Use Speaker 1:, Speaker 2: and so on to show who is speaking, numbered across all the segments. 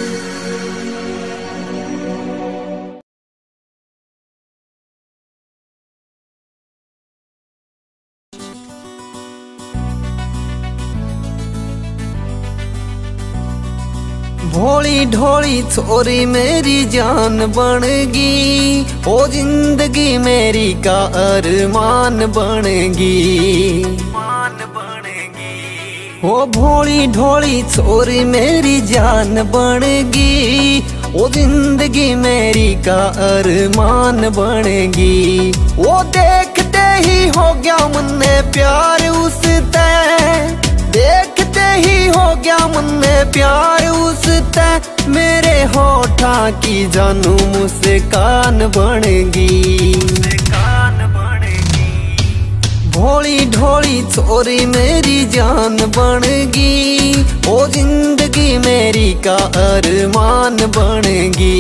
Speaker 1: भोली ढोली छोरी मेरी जान बनेगी, ओ जिंदगी मेरी का अरमान बनेगी। ओ भोली ढोली छोरी मेरी जान बनेगी, ओ जिंदगी मेरी का अरमान बनेगी। वो देखते ही हो गया मन में प्यार उससे, देखते ही हो गया मन में प्यार उससे। मेरे होठा की जानू मुस्कान बनेगी। भोली ढोली छोरी मेरी जान बनेगी, ओ जिंदगी मेरी का अरमान बनेगी।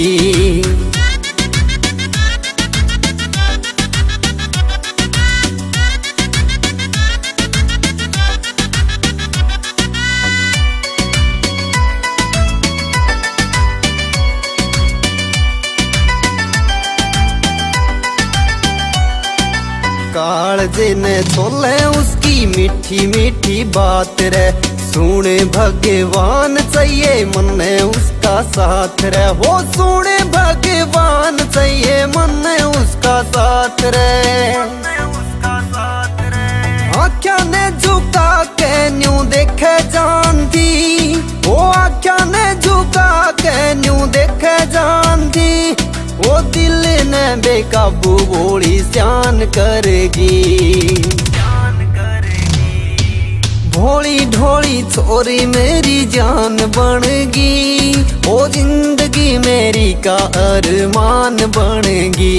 Speaker 1: कालजे ने छोले उसकी मीठी मीठी बात रे, सुने भगवान चाहिए मन में उसका साथ रे। हो सुने भगवान चाहिए मन में उसका साथ रे। आख्या ने झुका के न्यू देखे जानती, वो आख्या ने झुका के न्यू देखे जानती। वो दिल ने बेकाबू बोली जान करेगी। भोली ढोली छोरी मेरी जान बनेगी, ओ जिंदगी मेरी का अरमान बनेगी।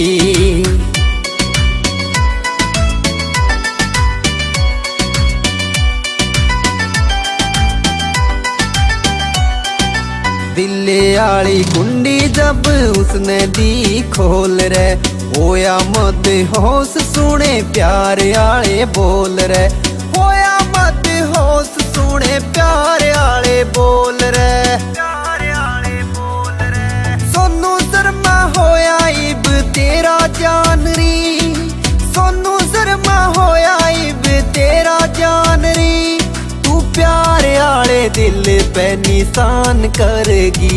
Speaker 1: दिल्ली आली कुंडी जब उसने दी खोल रे, होया मत होश सुने प्यार आले बोल रे। होया मत होश सुने प्यार आले बोल रे। सोनू शर्मा होया इब तेरा जान री, सोनू शर्मा होया इब तेरा जान री। तू प्यार आले दिल पे निशान करेगी।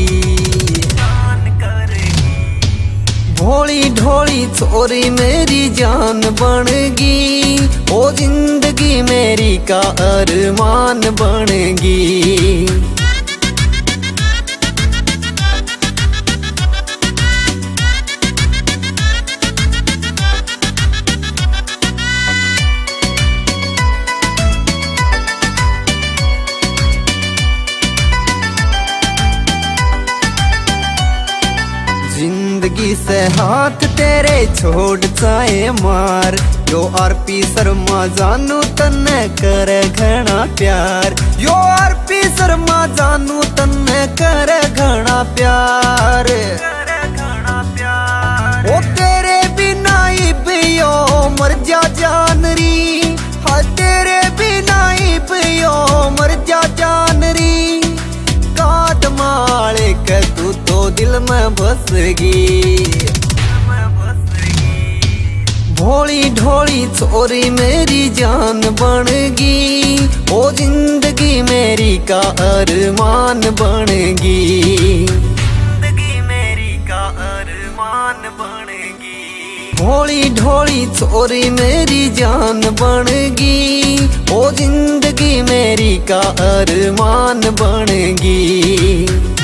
Speaker 1: भोली ढोली छोरी मेरी जान बनेगी, ओ जिंदगी मेरी का अरमान बनेगी। जिंदगी से हाथ तेरे छोड़ चाहे मार, यो आरपी शर्मा जानू तन्ने करे घना प्यार। यो आरपी शर्मा जानू तन्ने करे घना प्यार। ओ तेरे बिना इब यो मर जा जान री, हाँ तेरे बिना इब यो मर जा जान री। काट माले के तू तो दिल में बसगी। भोली ढोली छोरी मेरी जान बनेगी, ओ जिंदगी मेरी का अरमान बनेगी। जिंदगी मेरी का अरमान बनेगी। भोली ढोली छोरी मेरी जान बनेगी, ओ जिंदगी मेरी का अरमान बनेगी।